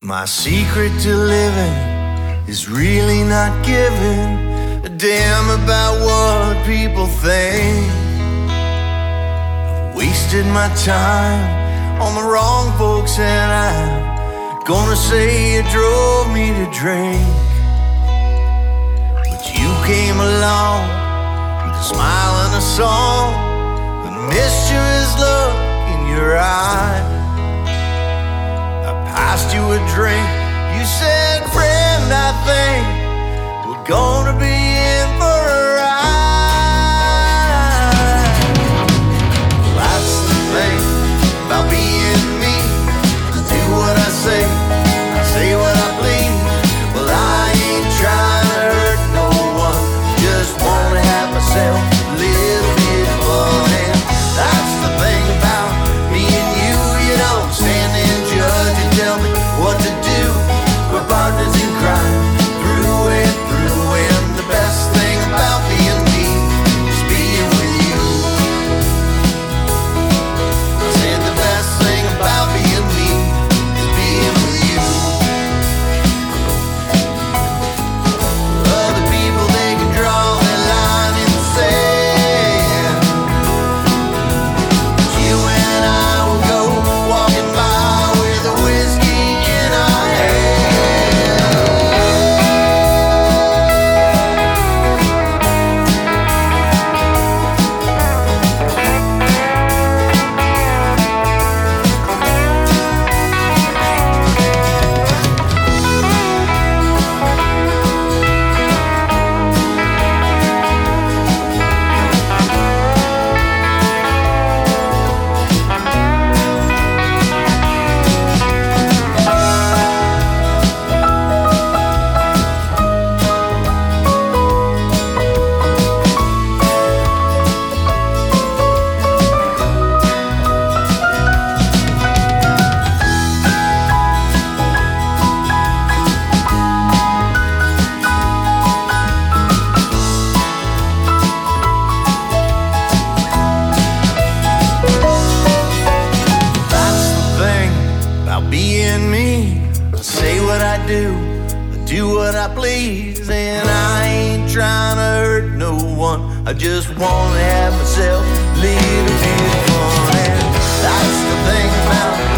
My secret to living is really not giving a damn about what people think. I've wasted my time on the wrong folks, and I'm gonna say it drove me to drink. But you came along with a smile and a song, the mischievous look in your eye. I passed you a drink, you said, friend, I think we're gonna be in for a ride. Well, that's the thing about being me. I do what I say what I please. Well, I ain't trying to hurt no one, just wanna have myself a little bit of fun. And that's the thing about me and you, you don't stand and judge and tell me what to do. We're partners in crime, through and through. And the best thing about being me is being with you. I said the best thing about being me is being with you. Other people, they can draw their line in the sand, but you and I will go walking by with a whiskey in our hand. That's the thing about being me. I say what I do what I please. And I ain't trying to hurt no one, I just wanna have myself a little bit of fun. And that's the thing about